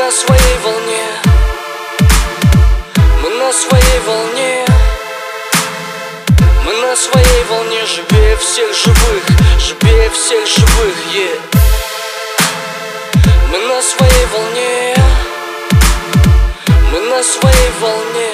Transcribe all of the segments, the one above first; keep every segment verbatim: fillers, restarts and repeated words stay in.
на своей волне, мы на своей волне, мы на своей волне, живее всех живых, живее всех живых, yeah. Мы на своей волне, мы на своей волне,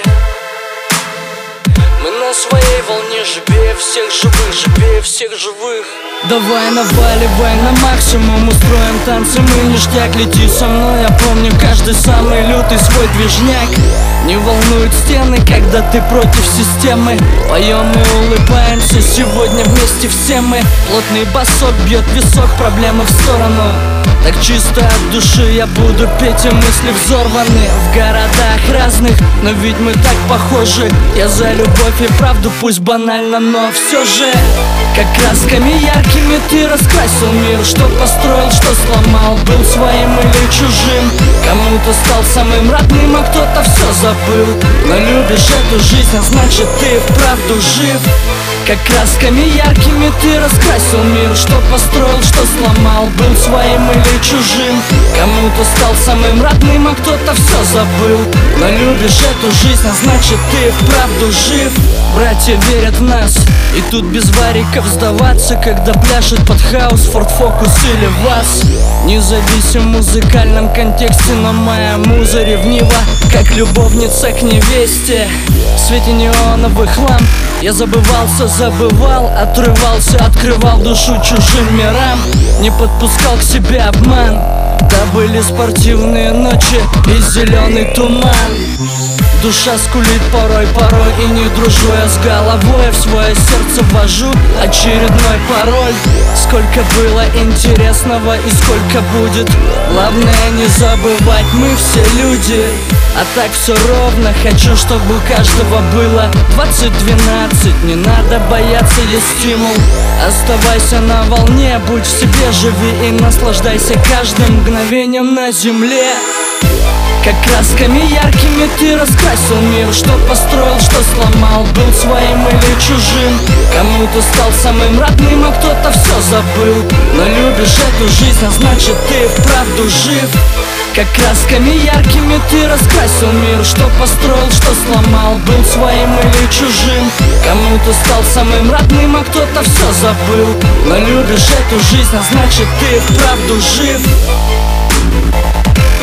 мы на своей волне, живее всех живых, живее всех живых. Давай наваливай на максимум, устроим танцы, мы ништяк. Лети со мной, я помню каждый самый лютый свой движняк. Не волнуют стены, когда ты против системы. Поем и улыбаемся, сегодня вместе все мы. Плотный басок бьет висок, проблемы в сторону. Так чисто от души я буду петь, и мысли взорваны. В городах разных, но ведь мы так похожи. Я за любовь и правду, пусть банально, но все же. Как красками яркими ты раскрасил мир, что построил, что сломал, был своим или чужим. Кому-то стал самым родным, а кто-то все забыл. Но любишь эту жизнь, а значит ты вправду жив. Как красками яркими ты раскрасил мир, что построил, что сломал, был своим или чужим. Кому-то стал самым родным, а кто-то все забыл. Но любишь эту жизнь, а значит ты вправду жив. Братья верят в нас, и тут без вариков сдаваться, когда пляшет под хаус Ford Focus или вас. Независим в музыкальном контексте, но моя муза ревнива, как любовница к невесте. В свете неоновых ламп я забывался, забывал, отрывался, открывал душу чужим мирам. Не подпускал к себе обман, да были спортивные ночи и зеленый туман. Душа скулит порой, порой и не дружу я с головой. В свое сердце ввожу очередной пароль. Сколько было интересного и сколько будет, главное не забывать, мы все люди. А так все ровно, хочу, чтобы у каждого было двадцать двенадцать. Не надо бояться, есть стимул. Оставайся на волне, будь в себе, живи и наслаждайся каждым мгновением на земле. Как красками яркими ты раскрасил мир, что построил, что сломал, был своим или чужим. Кому-то стал самым родным, а кто-то все забыл. Но любишь эту жизнь, а значит ты вправду жив. Как красками яркими ты раскрасил мир, что построил, что сломал, был своим или чужим. Кому-то стал самым родным, а кто-то все забыл. Но любишь эту жизнь, а значит ты вправду жив.